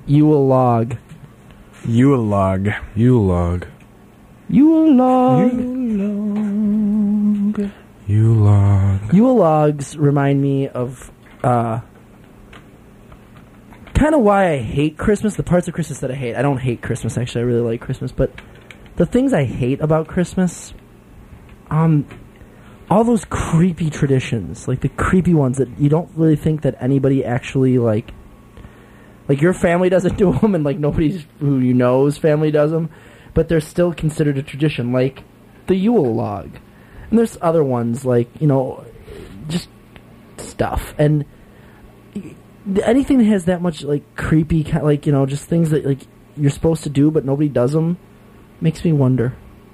Yule log. Yule log. Yule log. Yule log. Yule log. Yule logs remind me of kind of why I hate Christmas. The parts of Christmas that I hate. I don't hate Christmas, actually. I really like Christmas. But the things I hate about Christmas, all those creepy traditions, like the creepy ones that you don't really think that anybody actually, like your family doesn't do them, and like nobody who you know's family does them, but they're still considered a tradition, like the Yule log. And there's other ones, like, just stuff. And anything that has that much, like, creepy, like, just things that, like, you're supposed to do but nobody does them, makes me wonder.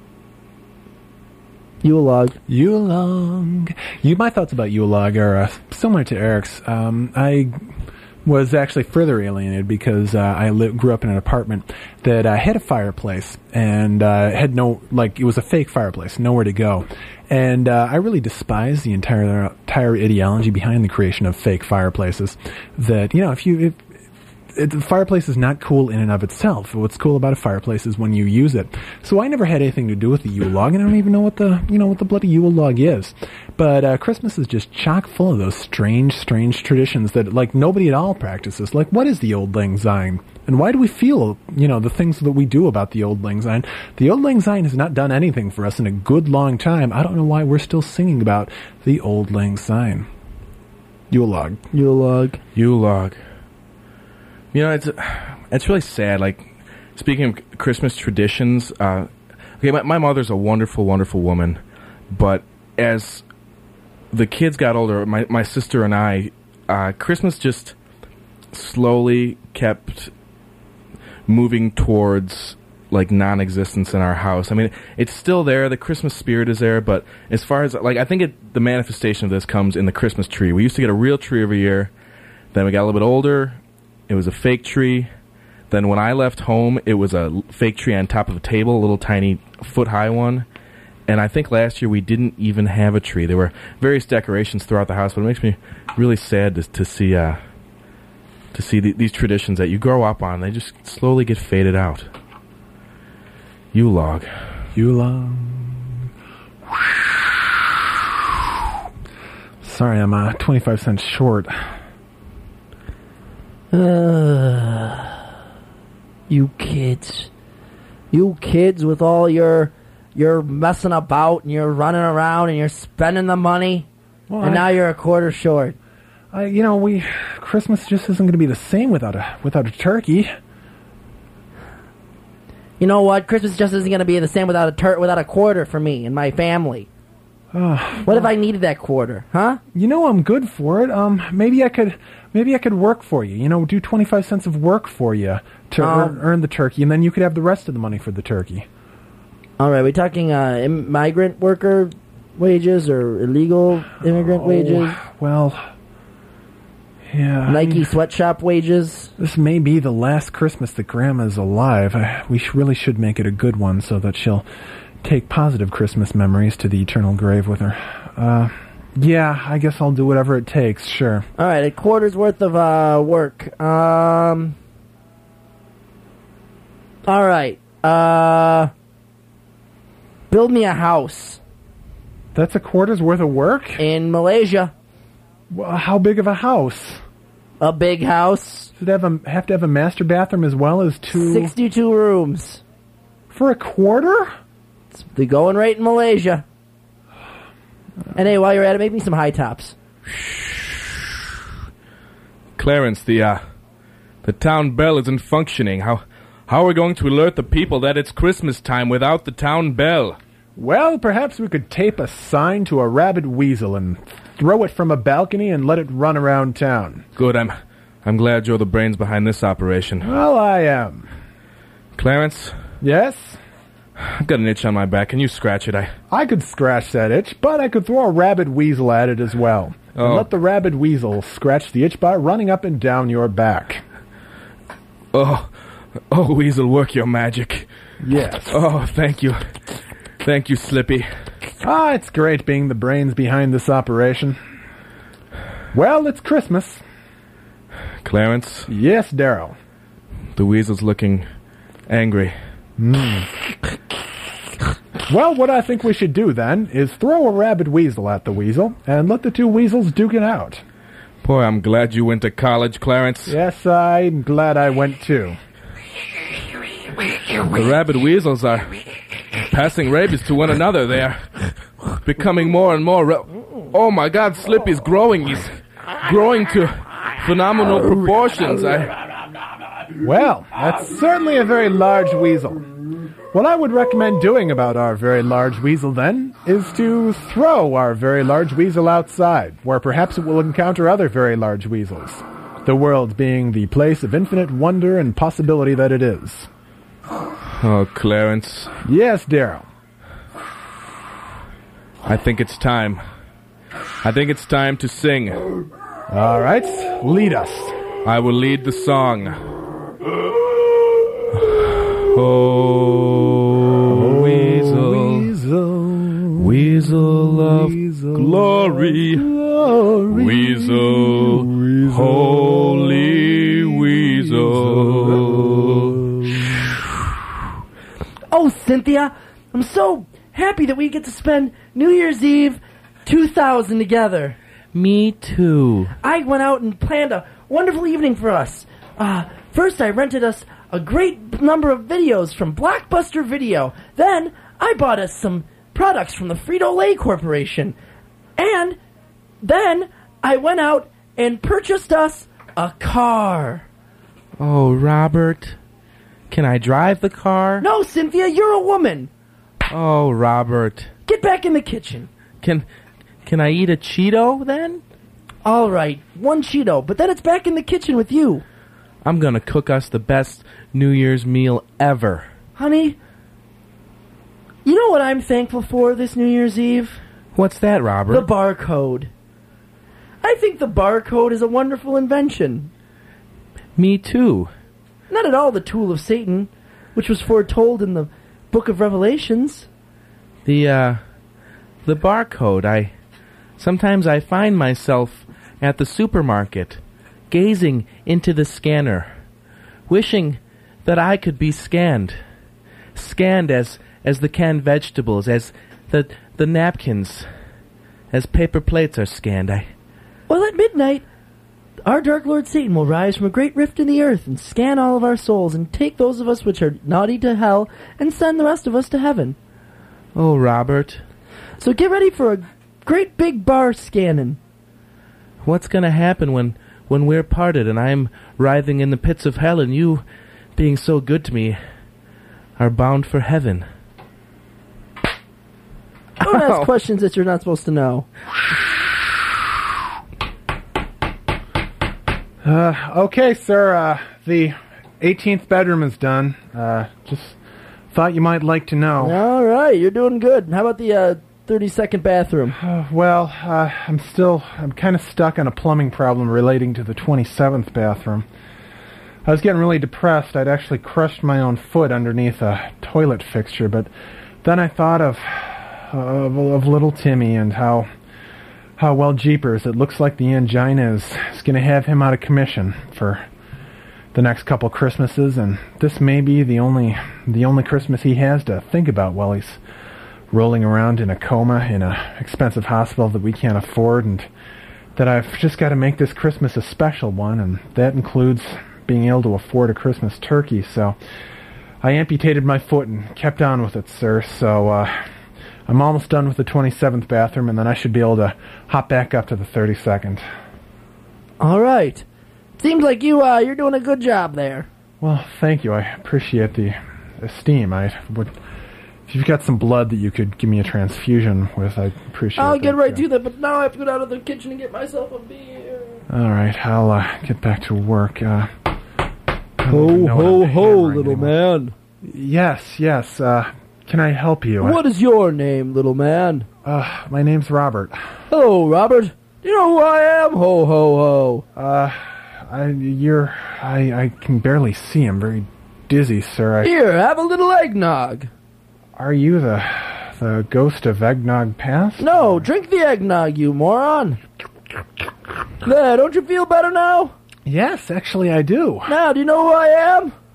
Yule log. Yule log. My thoughts about Yule log are similar to Eric's. I was actually further alienated because I grew up in an apartment that had a fireplace and had it was a fake fireplace, nowhere to go. And I really despise the entire ideology behind the creation of fake fireplaces. That, the fireplace is not cool in and of itself. What's cool about a fireplace is when you use it. So I never had anything to do with the Yule log, and I don't even know what the bloody Yule log is. But Christmas is just chock full of those strange traditions that, like, nobody at all practices. Like, what is the Old Lang Syne? And why do we feel, the things that we do about the Old Lang Syne? The Old Lang Syne has not done anything for us in a good long time. I don't know why we're still singing about the Old Lang Syne. Yule log. Yule log. Yule log. It's really sad. Like, speaking of Christmas traditions, my mother's a wonderful, wonderful woman, but as the kids got older, my sister and I, Christmas just slowly kept moving towards, like, non-existence in our house. I mean, it's still there. The Christmas spirit is there, but as far as, like, I think the manifestation of this comes in the Christmas tree. We used to get a real tree every year. Then we got a little bit older. It was a fake tree. Then when I left home, it was a fake tree on top of a table, a little tiny foot-high one. And I think last year we didn't even have a tree. There were various decorations throughout the house, but it makes me really sad to see these traditions that you grow up on. They just slowly get faded out. Yule log. Yule log. Sorry, I'm 25 cents short. You kids with all your messing about and you're running around and you're spending the money, and now you're a quarter short. Christmas just isn't going to be the same without a turkey. You know what? Christmas just isn't going to be the same without a quarter for me and my family. What if I needed that quarter, huh? I'm good for it. Maybe I could work for you. Do 25 cents of work for you to earn the turkey, and then you could have the rest of the money for the turkey. All right, we're talking migrant worker wages or illegal immigrant wages? Well, yeah. Nike sweatshop wages? This may be the last Christmas that Grandma's alive. We really should make it a good one so that she'll take positive Christmas memories to the eternal grave with her. Yeah, I guess I'll do whatever it takes, sure. All right, a quarter's worth of work. All right. Build me a house. That's a quarter's worth of work? In Malaysia. Well, how big of a house? A big house. Does it have to have a master bathroom as well as 62 rooms. For a quarter? They're going right in Malaysia. And hey, while you're at it, make me some high tops. Clarence, the town bell isn't functioning. How are we going to alert the people that it's Christmas time without the town bell? Well, perhaps we could tape a sign to a rabid weasel and throw it from a balcony and let it run around town. Good, I'm glad you're the brains behind this operation. Well, I am. Clarence? Yes? I've got an itch on my back. Can you scratch it? I could scratch that itch, but I could throw a rabid weasel at it as well. Oh. And let the rabid weasel scratch the itch by running up and down your back. Oh, weasel, work your magic. Yes. Oh, thank you. Thank you, Slippy. It's great being the brains behind this operation. Well, it's Christmas. Clarence? Yes, Darryl. The weasel's looking angry. Well, what I think we should do then is throw a rabid weasel at the weasel and let the two weasels duke it out. Boy, I'm glad you went to college, Clarence. Yes, I'm glad I went too. The rabid weasels are passing rabies to one another. They are becoming more and more... Oh my God, Slippy's growing. He's growing to phenomenal proportions. Well, that's certainly a very large weasel. What I would recommend doing about our very large weasel, then, is to throw our very large weasel outside, where perhaps it will encounter other very large weasels, the world being the place of infinite wonder and possibility that it is. Oh, Clarence. Yes, Darryl. I think it's time. I think it's time to sing. All right, lead us. I will lead the song. Oh, weasel of glory, weasel, holy weasel. Oh, Cynthia, I'm so happy that we get to spend New Year's Eve 2000 together. Me too. I went out and planned a wonderful evening for us. First, I rented us a great number of videos from Blockbuster Video. Then, I bought us some products from the Frito-Lay Corporation. And then, I went out and purchased us a car. Oh, Robert. Can I drive the car? No, Cynthia, you're a woman. Oh, Robert. Get back in the kitchen. Can I eat a Cheeto then? All right, one Cheeto, but then it's back in the kitchen with you. I'm gonna cook us the best New Year's meal ever. Honey, you know what I'm thankful for this New Year's Eve? What's that, Robert? The barcode. I think the barcode is a wonderful invention. Me too. Not at all the tool of Satan, which was foretold in the Book of Revelations. The barcode, sometimes I find myself at the supermarket, gazing into the scanner, wishing that I could be scanned as the canned vegetables, as the napkins, as paper plates are scanned. Well, at midnight, our Dark Lord Satan will rise from a great rift in the earth and scan all of our souls and take those of us which are naughty to hell and send the rest of us to heaven. Oh, Robert. So get ready for a great big bar scanning. What's going to happen when we're parted and I'm writhing in the pits of hell and you, being so good to me, are bound for heaven? Don't ask questions that you're not supposed to know. Okay, sir, the 18th bedroom is done. Just thought you might like to know. All right, you're doing good. How about the 32nd bathroom? Well, I'm kind of stuck on a plumbing problem relating to the 27th bathroom. I was getting really depressed. I'd actually crushed my own foot underneath a toilet fixture, but then I thought of little Timmy and how well, jeepers, it looks like the angina is going to have him out of commission for the next couple Christmases, and this may be the only Christmas he has to think about while he's rolling around in a coma in an expensive hospital that we can't afford, and that I've just got to make this Christmas a special one, and that includes being able to afford a Christmas turkey. So I amputated my foot and kept on with it, sir. So I'm almost done with the 27th bathroom, and then I should be able to hop back up to the 32nd. All right. Seems like you're doing a good job there. Well, thank you. I appreciate the esteem. If you've got some blood that you could give me a transfusion with, I'd appreciate it. I'll get right to that, but now I have to go down to the kitchen and get myself a beer. All right, I'll get back to work. Ho, ho, ho, little man. Yes. Can I help you? What is your name, little man? My name's Robert. Hello, Robert. Do you know who I am? Ho, ho, ho. I can barely see. I'm very dizzy, sir. Here, have a little eggnog. Are you the ghost of Eggnog Pass? No, drink the eggnog, you moron. There, don't you feel better now? Yes, actually I do. Now, do you know who I am?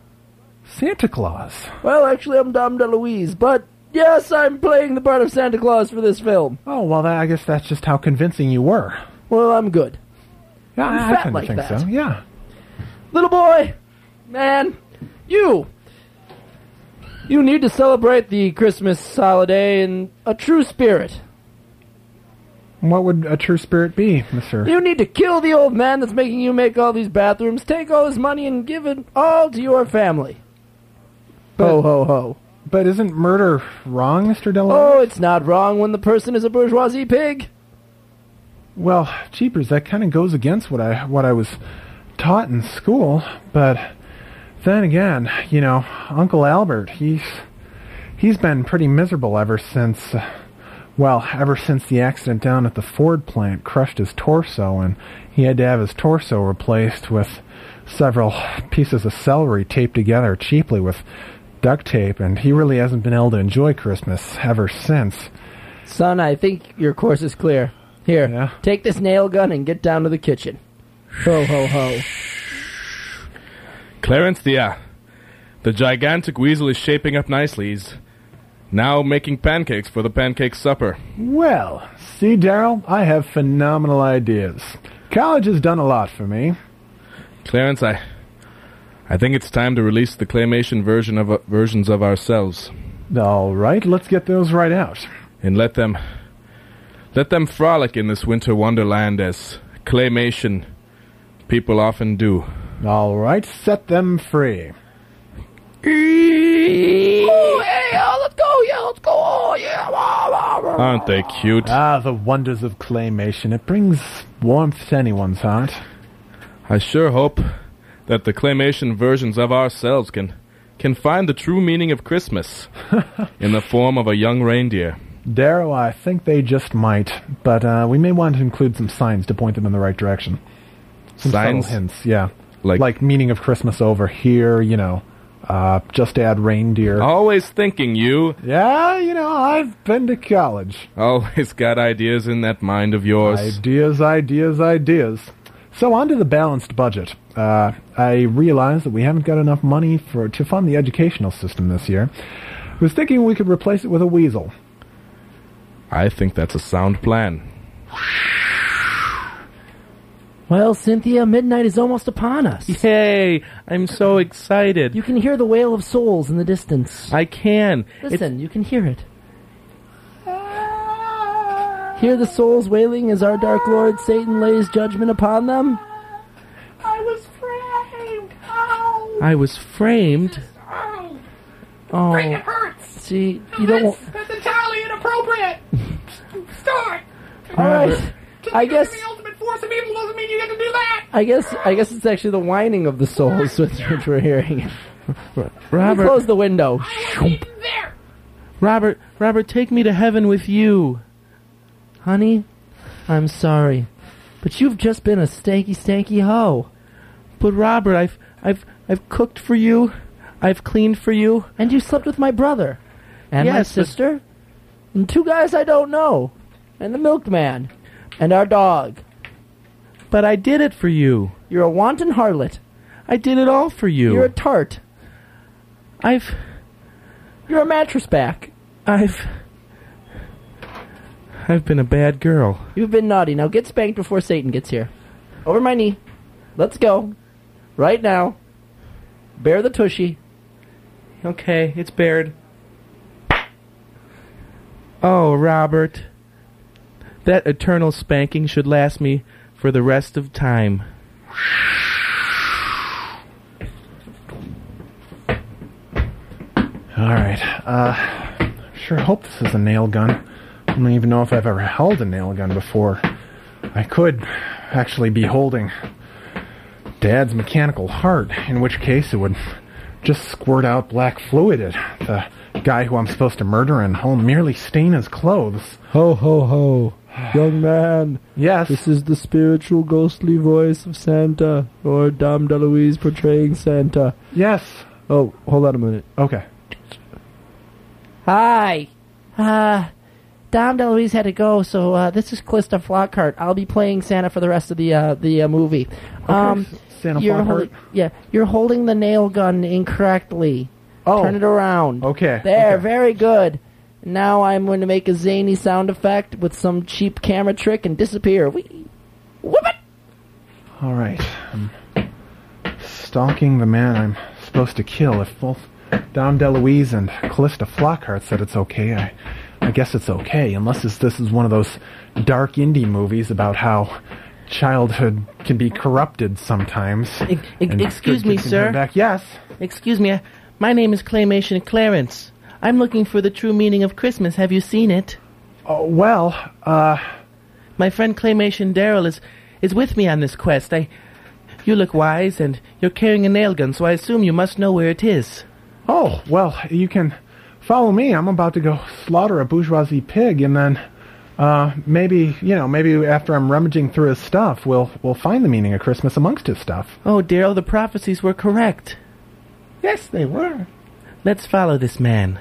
Santa Claus. Well, actually, I'm Dom DeLuise, but yes, I'm playing the part of Santa Claus for this film. Oh, well, I guess that's just how convincing you were. Well, I'm good. Yeah, I'm I fat kinda like think that. so, yeah. Little boy, man, you need to celebrate the Christmas holiday in a true spirit. What would a true spirit be, Mr.? You need to kill the old man that's making you make all these bathrooms, take all his money, and give it all to your family. Ho, ho, ho. But isn't murder wrong, Mr. DeLuise? Oh, it's not wrong when the person is a bourgeoisie pig. Well, jeepers, that kind of goes against what I was taught in school. But then again, you know, Uncle Albert, he's been pretty miserable ever since the accident down at the Ford plant crushed his torso, and he had to have his torso replaced with several pieces of celery taped together cheaply with duct tape, and he really hasn't been able to enjoy Christmas ever since. Son, I think your course is clear. Here, Yeah? take this nail gun and get down to the kitchen. Ho, ho, ho. Clarence, the gigantic weasel is shaping up nicely. He's now making pancakes for the pancake supper. Well, see, Daryl, I have phenomenal ideas. College has done a lot for me. Clarence, I think it's time to release the claymation versions of ourselves, All right, let's get those right out. and let them frolic in this winter wonderland as claymation people often do. All right, set them free. Oh, hey, let's go, yeah, let's go, oh, yeah. Aren't they cute? Ah, the wonders of claymation. It brings warmth to anyone's heart. I sure hope that the claymation versions of ourselves can find the true meaning of Christmas in the form of a young reindeer. Darrow, I think they just might, but we may want to include some signs to point them in the right direction. Some Signs? subtle hints, yeah. Like meaning of Christmas over here, you know. Just add reindeer. always thinking, you. Yeah, you know, I've been to college. Always got ideas in that mind of yours. Ideas. So on to the balanced budget. I realize that we haven't got enough money to fund the educational system this year. I was thinking we could replace it with a weasel. I think that's a sound plan. Well, Cynthia, midnight is almost upon us. Yay! I'm so excited. You can hear the wail of souls in the distance. I can. Listen, you can hear it. Hear the souls wailing as our Dark Lord Satan lays judgment upon them? I was framed. Ow. I was framed. Ow. Oh, It hurts. see, you don't... That's entirely inappropriate. Start. All right, Just I because guess... the ultimate force of evil doesn't mean you get to do that. I guess it's actually the whining of the souls which we're hearing. Robert, Close the window. I wasn't even there. Robert, take me to heaven with you. Honey, I'm sorry, but you've just been a stanky hoe. But Robert, I've cooked for you. I've cleaned for you. And you slept with my brother. And my Yes, but- sister. And two guys I don't know. And the milkman. And our dog. But I did it for you. You're a wanton harlot. I did it all for you. You're a tart. I've You're a mattress back. I've been a bad girl. You've been naughty. Now get spanked before Satan gets here. Over my knee. Let's go. Right now. Bear the tushy. Okay, it's bared. Oh, Robert. That eternal spanking should last me for the rest of time. Alright, sure hope this is a nail gun. I don't even know if I've ever held a nail gun before. I could actually be holding Dad's mechanical heart, in which case it would just squirt out black fluid at the guy who I'm supposed to murder, and I'll merely stain his clothes. Ho, ho, ho. Young man. Yes. This is the spiritual ghostly voice of Santa. Or Dom DeLuise portraying Santa. Yes. Oh, hold on a minute. Okay. Hi. Dom DeLuise had to go, so this is Calista Flockhart. I'll be playing Santa for the rest of the movie. Santa You're Flockhart? you're holding the nail gun incorrectly. Oh. Turn it around. Okay. There, okay. very good. Now I'm going to make a zany sound effect with some cheap camera trick and disappear. Whee! Whoop it! All right. I'm stalking the man I'm supposed to kill. If both Dom DeLuise and Callista Flockhart said it's okay, I guess it's okay, unless this is one of those dark indie movies about how childhood can be corrupted sometimes. and Excuse good me, kids can sir. come back. Yes. Excuse me, my name is Claymation Clarence. I'm looking for the true meaning of Christmas. Have you seen it? Oh, well, My friend Claymation Daryl is with me on this quest. You look wise, and you're carrying a nail gun, so I assume you must know where it is. oh, well, you can follow me. I'm about to go slaughter a bourgeoisie pig, and then maybe after I'm rummaging through his stuff, we'll find the meaning of Christmas amongst his stuff. Oh, Daryl, the prophecies were correct. Yes, they were. Let's follow this man.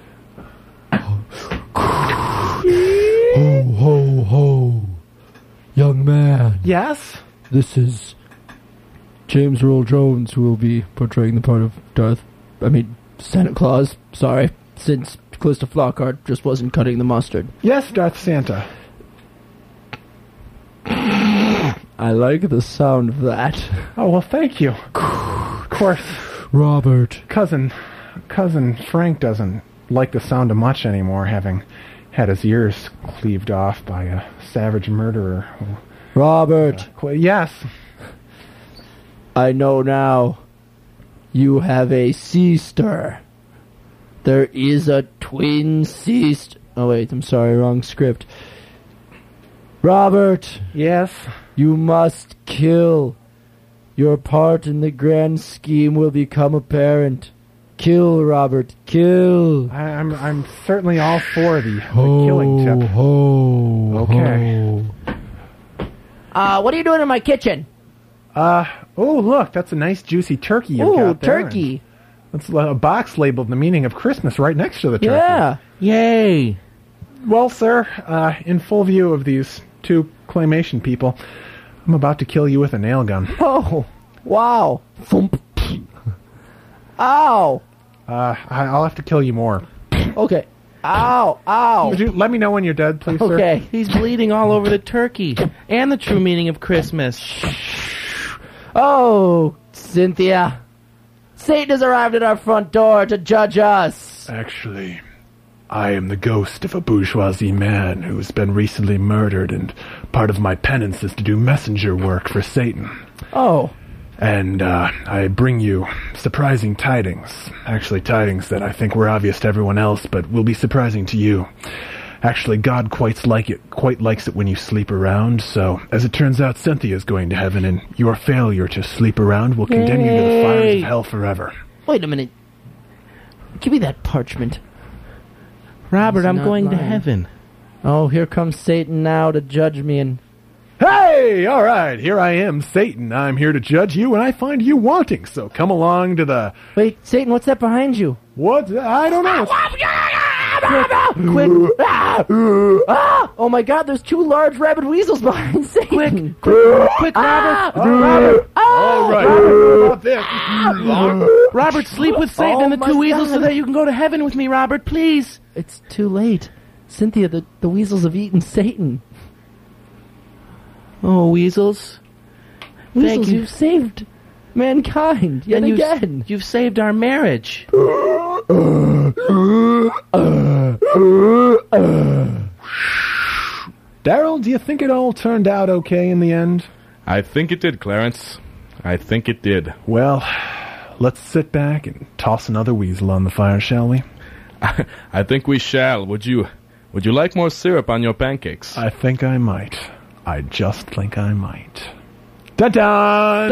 Ho, ho, ho. Young man, Yes. this is James Earl Jones, who will be portraying the part of Santa Claus. Sorry, since Callista Flockhart just wasn't cutting the mustard. Yes, Darth Santa. I like the sound of that. Oh, well, thank you. Of course, Robert. cousin Frank doesn't like the sound of much anymore, having had his ears cleaved off by a savage murderer. Robert, Yes. I know now. You have a sister. There is a twin sister. Oh wait, I'm sorry, wrong script. Robert, Yes. you must kill. Your part in the grand scheme will become apparent. Kill, Robert, kill. I'm certainly all for the killing tip. Ho, Okay. What are you doing in my kitchen? Oh, look, that's a nice juicy turkey you've Ooh, got there. turkey. That's a box labeled the meaning of Christmas right next to the turkey. Yeah. Yay! Well, sir, in full view of these two claymation people, I'm about to kill you with a nail gun. Oh, wow. Thump. Ow. I'll have to kill you more. Okay. Ow, ow. Would you let me know when you're dead, please, sir? Okay. He's bleeding all over the turkey. And the true meaning of Christmas. Oh, Cynthia. Satan has arrived at our front door to judge us. Actually, I am the ghost of a bourgeoisie man who's been recently murdered, and part of my penance is to do messenger work for Satan. Oh. And I bring you surprising tidings. Actually, tidings that I think were obvious to everyone else, but will be surprising to you. Actually, God quite likes it when you sleep around, so as it turns out, Cynthia is going to heaven, and your failure to sleep around will condemn you to the fires of hell forever. Wait a minute. Give me that parchment. Robert, He's I'm not going to lying. heaven. Oh, here comes Satan now to judge me and... Hey, all right, here I am, Satan. I'm here to judge you, and I find you wanting, so come along to the... Wait, Satan, what's that behind you? What? I don't know. Quick! Ah! Oh my god, there's two large rabid weasels behind Satan! Quick, Robert! Robert! All right, what about this? Robert, sleep with Satan and the my two weasels so God. that you can go to heaven with me, Robert, please. It's too late. Cynthia, the weasels have eaten Satan. Oh, weasels. Weasels, you. you've saved mankind yet And again. you've saved our marriage. Daryl, do you think it all turned out okay in the end? I think it did, Clarence. I think it did. Well, let's sit back and toss another weasel on the fire, shall we? I think we shall. Would you like more syrup on your pancakes? I think I might. I just think I might. Dun-dun!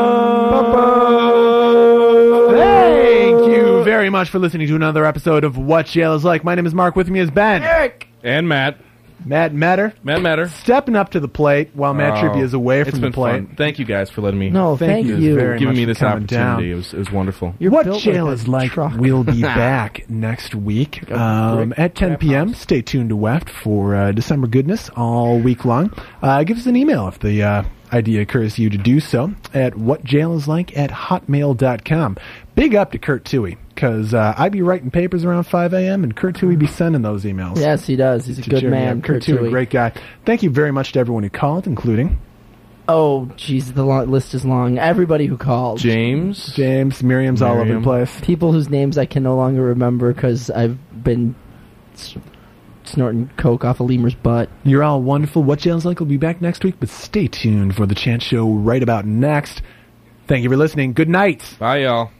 Dun-dun! Thank you very much for listening to another episode of What Jail is Like. My name is Mark. With me is Ben. Eric! And Matt. Matt Matter. Matt Matter. Stepping up to the plate while Matt Trippi is away It's from the been plate. fun. Thank you guys for letting me. No, thank you. very giving much me for this coming opportunity. down. It was wonderful. You're What built Jail like a is Like truck. will be back next week at 10 p.m. Stay tuned to WEFT for December goodness all week long. Give us an email if the idea occurs to you to do so at whatjailisLike@hotmail.com. Big up to Kurt Toohey, because I be writing papers around 5 a.m. and Kurt Toohey be sending those emails. Yes, he does. He's a to good cheer me man. up. Kurt Toohey, great guy. Thank you very much to everyone who called, including Oh, jeez, the list is long. Everybody who called. James. Miriam's all over the Miriam. place. People whose names I can no longer remember because I've been snorting coke off a lemur's butt. You're all wonderful. What Jail's Like will be back next week, but stay tuned for the Chance Show right about next. Thank you for listening. Good night. Bye, y'all.